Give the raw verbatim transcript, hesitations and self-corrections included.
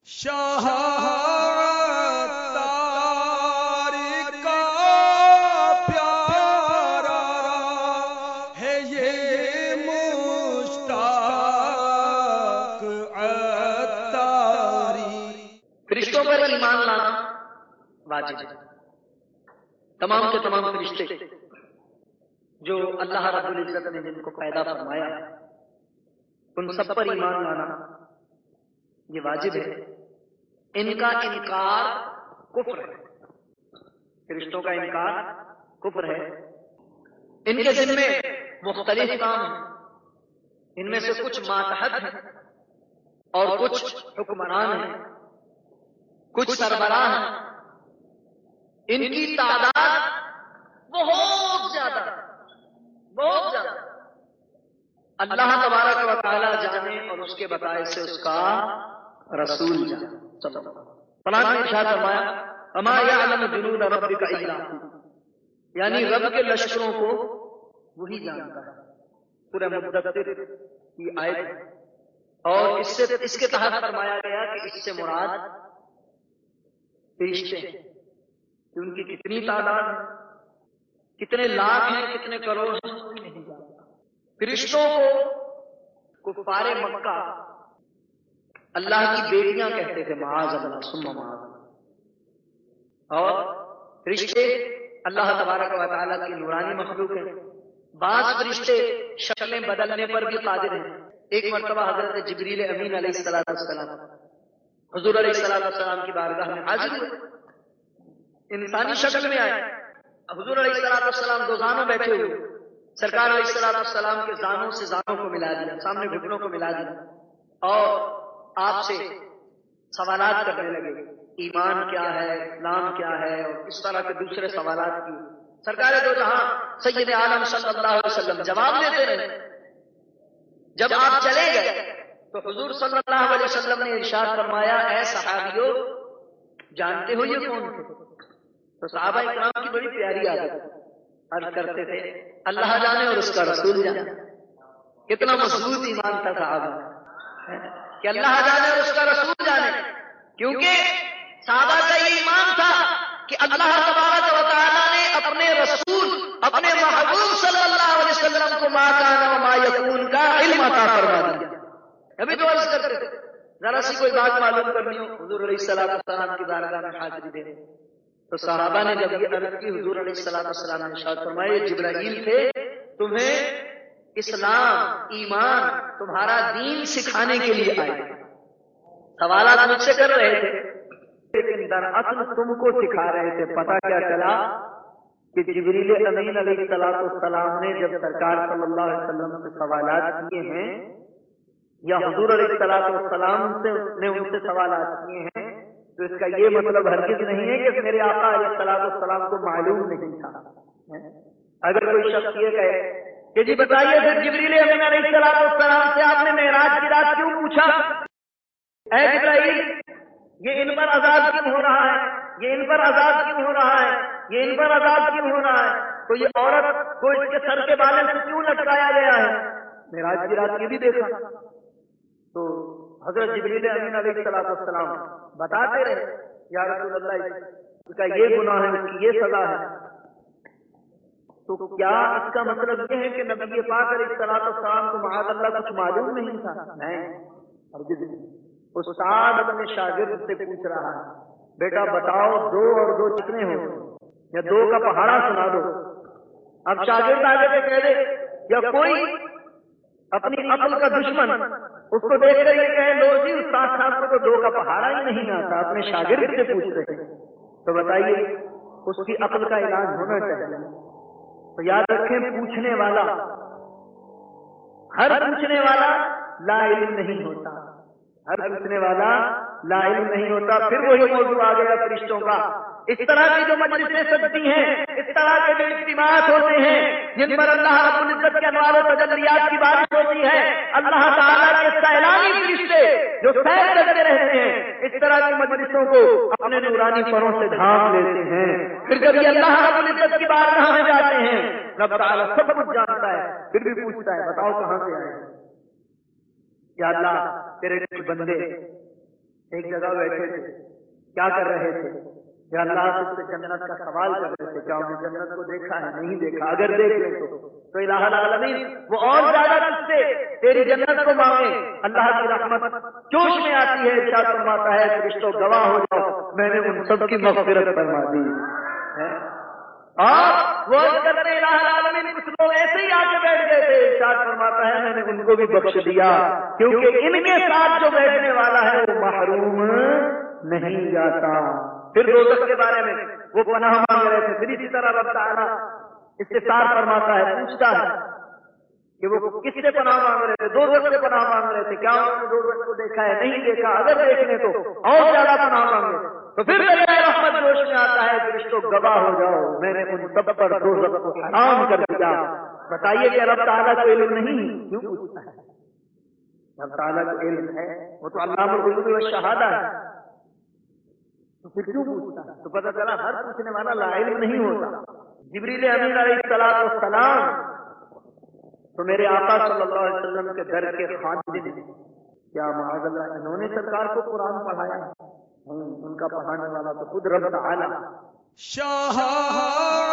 شاہ عطار کا پیارا ہے یہ مشتاق عطاری۔ فرشتوں پر ایمان لانا واجب ہے۔ تمام کے تمام فرشتے جو اللہ رب العزت نے جن کو پیدا فرمایا ان سب پر ایمان لانا یہ واجب ہے۔ ان کا انکار کفر ہے، فرشتوں کا انکار کفر ہے۔ ان کے ذمے مختلف کام ہیں، ان میں سے کچھ ماتحت ہیں اور کچھ حکمران ہیں، کچھ سربراہ ہیں۔ ان کی تعداد بہت زیادہ بہت زیادہ اللہ تبارک و تعالی جانے اور اس کے بتائے سے اس کا رسول جانے۔ قرآن نے ارشاد فرمایا وما یعلم جنود ربک الا هو، یعنی رب کے لشکروں کو وہی جانتا ہے۔ سورہ مدثر کی آیت، اور اس سے اس کے تحت فرمایا گیا کہ اس سے مراد فرشتے ہیں کہ ان کی کتنی تعداد ہے، کتنے لاکھ ہیں، کتنے کروڑ ہیں، کوئی نہیں جانتا۔ فرشتوں کو کفار مکہ اللہ کی بیٹیاں کہتے تھے، معاذ اللہ ثم معاذ اللہ۔ اور فرشتے اللہ تبارک و تعالیٰ کی نورانی مخلوق ہیں۔ بعض فرشتے شکلیں بدلنے پر بھی قادر ہیں۔ ایک مرتبہ حضرت جبریل امین علیہ السلام حضور علیہ السلام کی بارگاہ میں حاضر ہوئے، انسانی شکل میں آئے۔ حضور علیہ السلام دو زانوں بیٹھے ہوئے، سرکار علیہ السلام کے زانوں سے زانوں کو ملا دیا، سامنے گھٹنوں کو ملا دیا اور آپ سے سوالات کرنے لگے، ایمان کیا ہے، اسلام کیا ہے، اور اس طرح کے دوسرے سوالات کیے۔ سرکار دو جہاں سید عالم صلی اللہ علیہ وسلم جواب دیتے رہے۔ جب آپ چلے گئے تو حضور صلی اللہ علیہ وسلم نے ارشاد فرمایا اے صحابیوں، جانتے ہو یہ کون تھے؟ تو صحابہ اکرام کی بڑی پیاری عادت عرض کرتے تھے اللہ جانے اور اس کا رسول جانے۔ کتنا مضبوط ایمان تھا صحابہ کہ اللہ جانے اور اس کا رسول جانے، کیونکہ صحابہ کا یہ ایمان تھا کہ اللہ تبارک و تعالیٰ نے اپنے رسول اپنے محبوب صلی اللہ علیہ وسلم کو ما کان و ما یکون کا علم عطا فرما دیا۔ ابھی تو عرض کرتے تھے ذرا سی کوئی بات معلوم کرنی ہو حضور علیہ السلام کی بارگاہ میں حاضری دے، تو صحابہ نے جب یہ عرض کی حضور علیہ السلام نے ارشاد فرمایا جبرائیل تھے، تمہیں اسلام ایمان تمہارا دین سکھانے کے لیے آئے۔ سوالات مجھ سے کر رہے تھے لیکن دراصل تم کو سکھا رہے تھے۔ پتہ کیا چلا کہ جبریل امین علیہ السلام نے جب سرکار صلی اللہ علیہ وسلم سے سوالات کیے ہیں یا حضور علیہ السلام سے نے ان سے سوالات کیے ہیں تو اس کا یہ مطلب ہرگز نہیں ہے کہ میرے آقا علیہ السلام کو معلوم نہیں تھا۔ اگر کوئی شخص یہ کہے کہ جی بتائیے پھر جبریل امین علیہ السلام سے آپ نے معراج کی رات کیوں پوچھا؟ اے جبرائیل یہ ان پر عذاب کیوں ہو رہا ہے، یہ ان پر عذاب کیوں ہو رہا ہے، یہ ان پر عذاب کیوں ہو رہا ہے، تو یہ عورت کو اس کے سر کے بالوں سے کیوں لٹکایا گیا ہے؟ معراج کی رات یہ بھی دیکھا۔ تو حضرت جبریل امین علیہ السلام بتاتے رہے یا رسول اللہ اس کا یہ گناہ ہے، اس کی یہ سزا ہے۔ تو کیا اس کا مطلب یہ ہے کہ نبی پاک علیہ السلام کو معاذ اللہ کچھ معلوم نہیں تھا؟ نہیں، ہرگز نہیں۔ استاد اپنے شاگرد سے پوچھ رہا ہے بیٹا بتاؤ دو اور دو کتنے ہو، یا دو کا پہاڑا سنا دو۔ اب شاگرد آگے سے کہہ دے یا کوئی اپنی عقل کا دشمن اس کو دیکھ کر یہ کہے لو جی استاد صاحب کو تو دو کا پہاڑا ہی نہیں آتا، اپنے شاگرد سے پوچھ رہے ہیں، تو بتائیے اس کی عقل کا علاج ہونا چاہیے۔ تو یاد رکھیں پوچھنے والا ہر پوچھنے والا لا علم نہیں ہوتا، ہر پوچھنے والا لا علم نہیں ہوتا۔ پھر وہی موضوع آ گیا فرشتوں کا۔ اس طرح کی جو مجلسیں سجتی ہیں، اس طرح کے جو اجتماعات ہوتے ہیں جن پر اللہ رب العزت کے انوار و تجلیات کی بارش ہوتی ہے، اللہ تعالیٰ کے سیلانی فرشتے جو سیر کرتے رہتے ہیں، اس طرح کی مجلسوں کو اپنے نورانی پروں سے ڈھانپ لیتے ہیں۔ پھر کبھی اللہ رب العزت کی بارگاہ میں جاتے ہیں، رب تعالیٰ سب کچھ جانتا ہے، پھر بھی پوچھتا ہے بتاؤ کہاں سے آئے؟ یا اللہ تیرے کچھ بندے ایک جگہ بیٹھے تھے، کیا کر رہے تھے؟ یا اللہ سے جنت کا سوال کر رہے تھے، کیا انہیں جنت کو دیکھا ہے؟ نہیں دیکھا، اگر دیکھ لیں تو تو الہ العالمین وہ اور زیادہ تجھ سے تیری جنت کو مانگے، اللہ کی رحمت جوش میں آتی ہے، ارشاد فرماتا ہے فرشتوں گواہ ہو جاؤ میں نے ان سب کی مغفرت فرما دی ہے۔ اور وہ کرتے الہ العالمین کچھ لوگ ایسے ہی آگے بیٹھ گئے تھے، ارشاد فرماتا ہے میں نے ان کو بھی بخش دیا، کیونکہ ان کے ساتھ جو بیٹھنے والا ہے وہ محروم نہیں جاتا۔ پھر دوزخ کے بارے میں وہ پناہ مانگ رہے تھے، پھر اسی طرح رب تعالیٰ استفسار فرماتا ہے، پوچھتا ہے کہ وہ کس سے پناہ مانگ رہے تھے؟ دوزخ سے پناہ مانگ رہے تھے، کیا انہوں نے دوزخ کو دیکھا ہے؟ نہیں دیکھا، اگر دیکھنے تو اور زیادہ پناہ مانگے۔ تو پھر میرے رحمت جوش میں آتا ہے، فرشتوں گواہ ہو جاؤ میں نے ان سب پر دوزخ کو حرام کر دیا۔ بتائیے کہ رب تعالیٰ کو علم نہیں؟ کیوں پوچھتا ہے؟ رب تعالیٰ کو علم ہے، وہ تو علام الغیوب والشہادہ ہے، تو پھر کیوں پوچھتا ہے؟ تو پتہ چلا ہر پوچھنے والا لا علم نہیں ہوتا۔ جبریل امین علیہ الصلوۃ والسلام تو میرے آقا صلی اللہ علیہ وسلم کے در کے خادم ہیں، کیا معاذ اللہ انہوں نے سرکار کو قرآن پڑھایا؟ ان کا پڑھانے والا تو خود رب تعالیٰ شاہ